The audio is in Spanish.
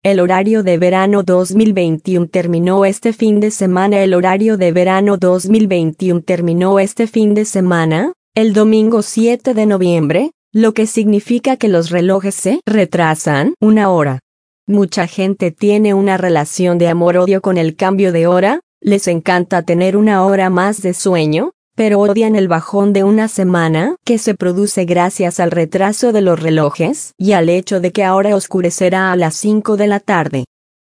El horario de verano 2021 terminó este fin de semana. El horario de verano 2021 terminó este fin de semana, el domingo 7 de noviembre, lo que significa que los relojes se retrasan una hora. Mucha gente tiene una relación de amor-odio con el cambio de hora, les encanta tener una hora más de sueño, pero odian el bajón de una semana que se produce gracias al retraso de los relojes y al hecho de que ahora oscurecerá a las 5 de la tarde.